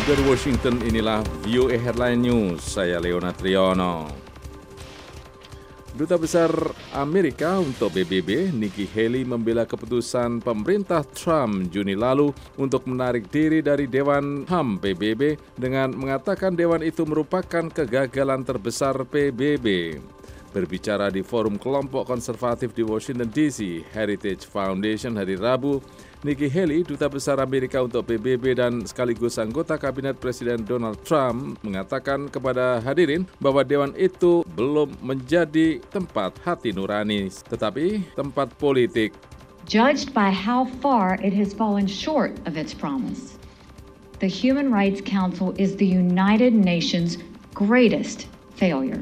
Dari Washington, inilah VOA Headline News, saya Leonard Triono. Duta Besar Amerika untuk PBB, Nikki Haley, membela keputusan pemerintah Trump Juni lalu untuk menarik diri dari Dewan HAM PBB dengan mengatakan dewan itu merupakan kegagalan terbesar PBB. Berbicara di forum kelompok konservatif di Washington DC, Heritage Foundation hari Rabu, Nikki Haley, Duta Besar Amerika untuk PBB dan sekaligus anggota Kabinet Presiden Donald Trump, mengatakan kepada hadirin bahwa dewan itu belum menjadi tempat hati nurani, tetapi tempat politik. Judged by how far it has fallen short of its promise, the Human Rights Council is the United Nations' greatest failure.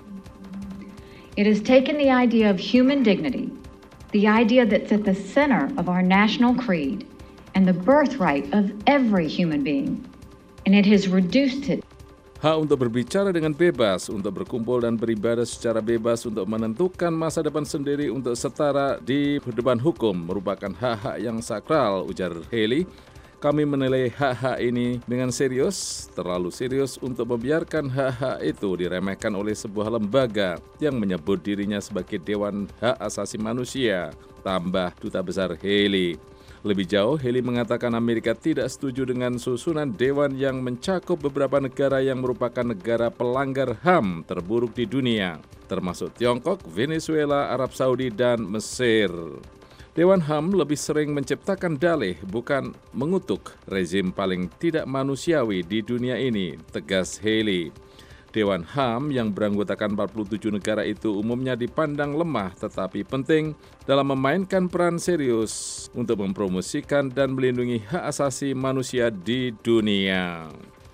It has taken the idea of human dignity, the idea that's at the center of our national creed, and the birthright of every human being, and it has reduced it. Hak untuk berbicara dengan bebas, untuk berkumpul dan beribadah secara bebas, untuk menentukan masa depan sendiri, untuk setara di depan hukum merupakan hak-hak yang sakral, ujar Haley. Kami menilai hak-hak ini dengan serius, terlalu serius untuk membiarkan hak-hak itu diremehkan oleh sebuah lembaga yang menyebut dirinya sebagai Dewan Hak Asasi Manusia, tambah Duta Besar Haley. Lebih jauh, Haley mengatakan Amerika tidak setuju dengan susunan dewan yang mencakup beberapa negara yang merupakan negara pelanggar HAM terburuk di dunia, termasuk Tiongkok, Venezuela, Arab Saudi, dan Mesir. Dewan HAM lebih sering menciptakan dalih, bukan mengutuk rezim paling tidak manusiawi di dunia ini, tegas Haley. Dewan HAM yang beranggotakan 47 negara itu umumnya dipandang lemah tetapi penting dalam memainkan peran serius untuk mempromosikan dan melindungi hak asasi manusia di dunia.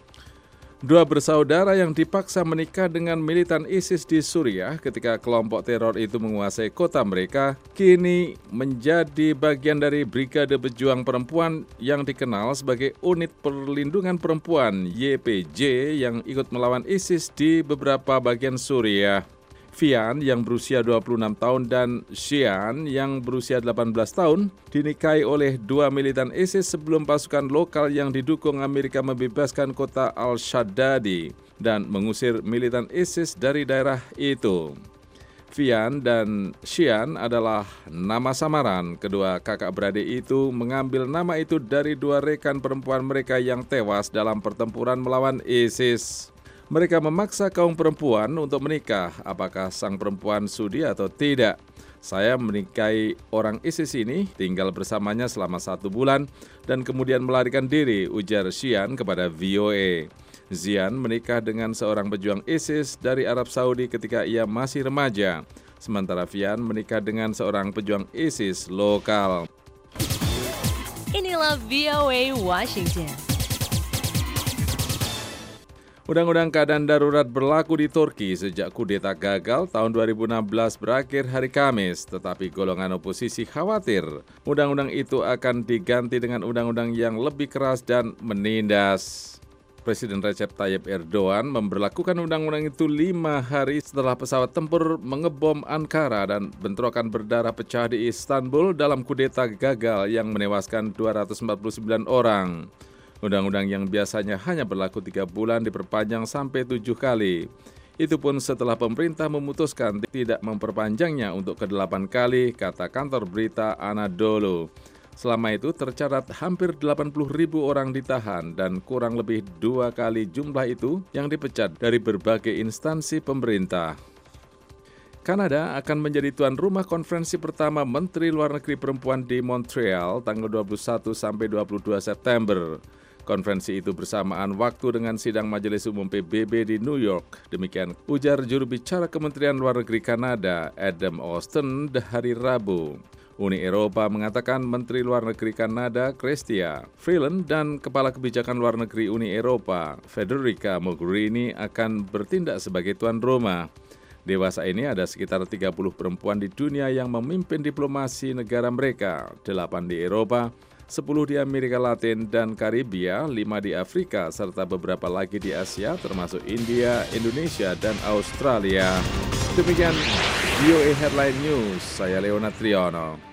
Dua bersaudara yang dipaksa menikah dengan militan ISIS di Suriah ketika kelompok teror itu menguasai kota mereka, kini menjadi bagian dari Brigade Pejuang Perempuan yang dikenal sebagai Unit Perlindungan Perempuan YPJ yang ikut melawan ISIS di beberapa bagian Suriah. Fian yang berusia 26 tahun dan Xian yang berusia 18 tahun dinikahi oleh dua militan ISIS sebelum pasukan lokal yang didukung Amerika membebaskan kota Al-Shaddadi dan mengusir militan ISIS dari daerah itu. Fian dan Xian adalah nama samaran. Kedua kakak beradik itu mengambil nama itu dari dua rekan perempuan mereka yang tewas dalam pertempuran melawan ISIS. Mereka memaksa kaum perempuan untuk menikah, apakah sang perempuan sudi atau tidak. Saya menikahi orang ISIS ini, tinggal bersamanya selama 1 bulan, dan kemudian melarikan diri, ujar Xian kepada VOA. Xian menikah dengan seorang pejuang ISIS dari Arab Saudi ketika ia masih remaja, sementara Fian menikah dengan seorang pejuang ISIS lokal. Inilah VOA Washington. Undang-undang keadaan darurat berlaku di Turki sejak kudeta gagal tahun 2016 berakhir hari Kamis, tetapi golongan oposisi khawatir undang-undang itu akan diganti dengan undang-undang yang lebih keras dan menindas. Presiden Recep Tayyip Erdogan memberlakukan undang-undang itu 5 hari setelah pesawat tempur mengebom Ankara dan bentrokan berdarah pecah di Istanbul dalam kudeta gagal yang menewaskan 249 orang. Undang-undang yang biasanya hanya berlaku 3 bulan diperpanjang sampai 7 kali. Itu pun setelah pemerintah memutuskan tidak memperpanjangnya untuk ke-8 kali, kata kantor berita Anadolu. Selama itu tercatat hampir 80.000 orang ditahan dan kurang lebih 2 kali jumlah itu yang dipecat dari berbagai instansi pemerintah. Kanada akan menjadi tuan rumah konferensi pertama Menteri Luar Negeri Perempuan di Montreal tanggal 21 sampai 22 September. Konferensi itu bersamaan waktu dengan sidang Majelis Umum PBB di New York. Demikian ujar juru bicara Kementerian Luar Negeri Kanada, Adam Austin, hari Rabu. Uni Eropa mengatakan Menteri Luar Negeri Kanada, Chrystia Freeland, dan Kepala Kebijakan Luar Negeri Uni Eropa, Federica Mogherini, akan bertindak sebagai tuan rumah. Dewasa ini ada sekitar 30 perempuan di dunia yang memimpin diplomasi negara mereka, 8 di Eropa, 10 di Amerika Latin dan Karibia, 5 di Afrika, serta beberapa lagi di Asia termasuk India, Indonesia, dan Australia. Demikian VOA Headline News, saya Leonard Triono.